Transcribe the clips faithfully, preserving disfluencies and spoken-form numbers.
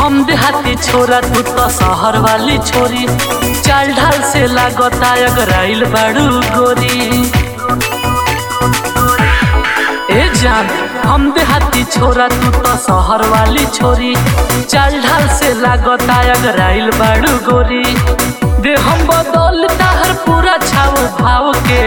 हम देहाती छोरा तू तो शहर वाली छोरी, चाल ढाल से लागता अगराइल बाड़ू गोरी। ए जान हम देहाती छोरा तू तो शहर वाली छोरी, चाल ढाल से लागता अगराइल बाड़ू गोरी। दे हम बदलता हर पूरा छाव भाव के,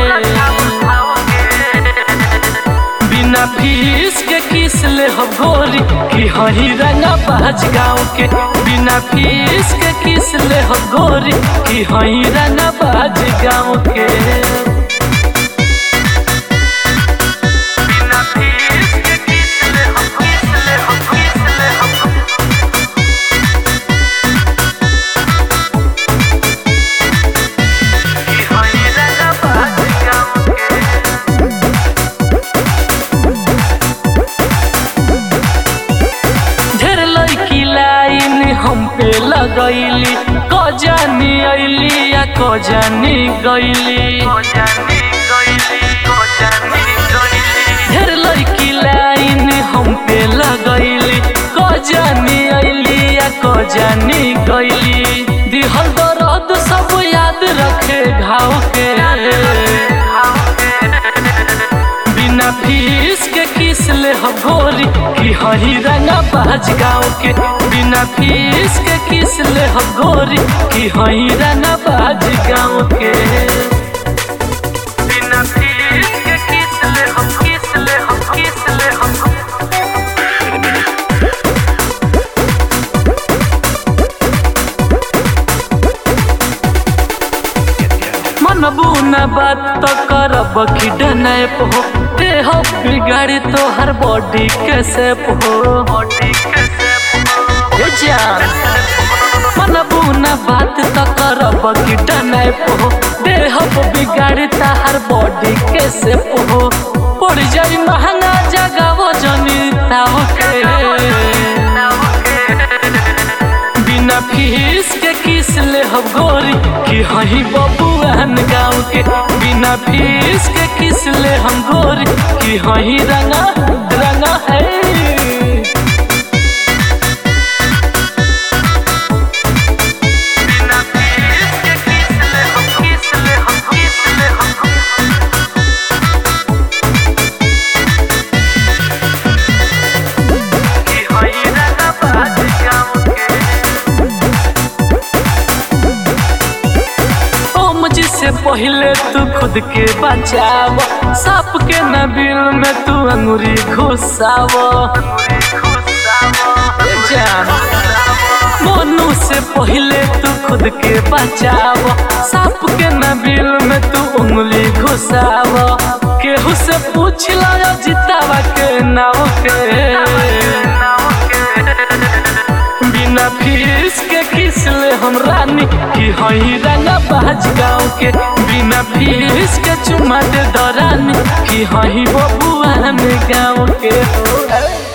बिना फीस के किस ले हो गोरी कि हही रंगा बाज गाँव के। बिना फीस के किस ले हो गोरी कि हही रंगा बाज गाँव के। बिना फीस के किस ले हो किस ले हो किस ले हो कि हही रंगा बाज गाँव के। हम पे लगैली कजानी अइली या कजानी गइली, ढेर लड़की लाइन हम पे लगैली कजानी अइली या कजानी गइली। दिहल दर्द सब याद रखे घाव के, बिना फीस के किस ले हो गोरी कि हही रंगा बाज गाँव के। बिना फीस के किस ले हो गोरी कि हही रंगा बाज गाँव के। बिना फीस के किस ले हो किस ले हो किस ले हो मनबू न बात तो करब कि डनैप हो, देह बिगाड़ी तो हर बॉडी के सेप हो। जान मनबू न बात तो करब कि डनैप हो, देह बिगाड़ी तो हर बॉडी के सेप हो। पड़ जाई महंगा जगह जनी ताव के, बिना फीस के किस ले हो गोरी कि हही बबुआन गाँव के। बिना फीस के किस ले हम गोरी कि हही रंगा रंगा है। बिना फीस के किस ले हम किस ले हम किस ले हम कि हही रंगा बाज गाँव के। से पहले तू खुद के बचाव, सांप के नबिल में तू अंगूरी घुसाव। जान मोनू से पहले तू खुद के बचाव, सांप के नबिल में तू उंगली घुसाव। केहू से पूछ लो जितावा के नाव के, बिना फीस के किस ले हम रानी कि हही रंगा बाज गाँव के। बिना फीस के चुमा दे दरानी कि हही बबुआ में गाँव के हो।